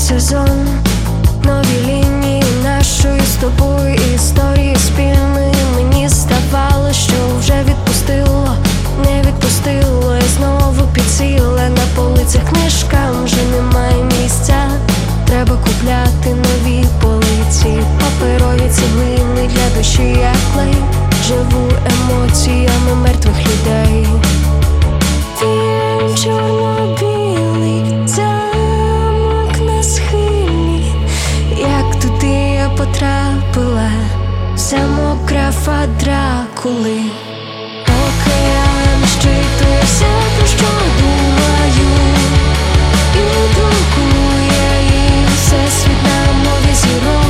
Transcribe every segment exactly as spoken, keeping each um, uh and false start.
сезон, нові лінії нашої з тобою історії спільної. Мені здавалося, що вже відпустило, не відпустило, і знову підсіла. На полицях книжкам вже немає місця, треба купляти нові полиці. Паперові цеглини для душі, як клей, живу емоціями мертвих людей. Він чорно-білий замок на схилі, як туди я потрапила, в замок графа Дракули. Океан щитує все, про що думаю, і друкує, і всесвіт на мові зірок.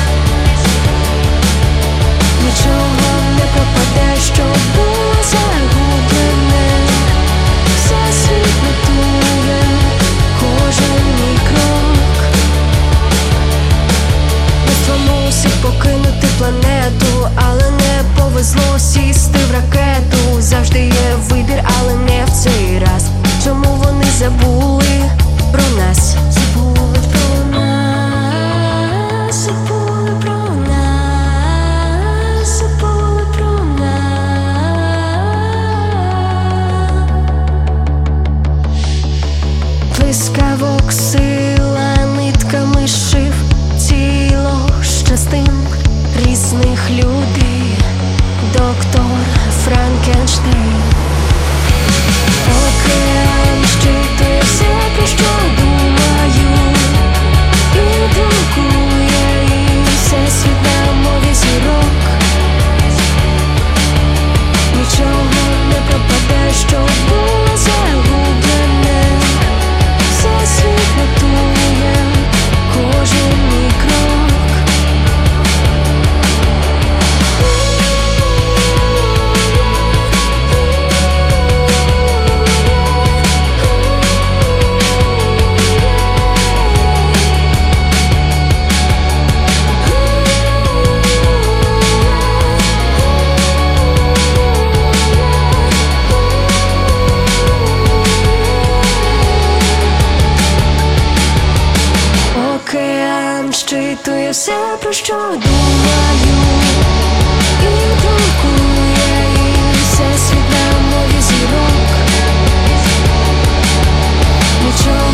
Нічого не пропаде, що було загублене, всесвіт нотує кожен мій крок. Людство мусить покинути планету, але не повезло сісти в ракету. Завжди є вибір, але не в цей раз. Чому вони забули про нас? Забули про нас, забули про нас, забули про нас. Блискавок сила нитками шив тіло з частин різних людей. Доктор Франкенштейн. Океан щитує все, про що думаю, і друкує, і всесвіт на мові зірок. Нічого не пропаде, що було загублене, всесвіт нотує кожен мій крок. Океан щитує все, про що думаю, і друкує, і всесвіт на мові зірок. Нічого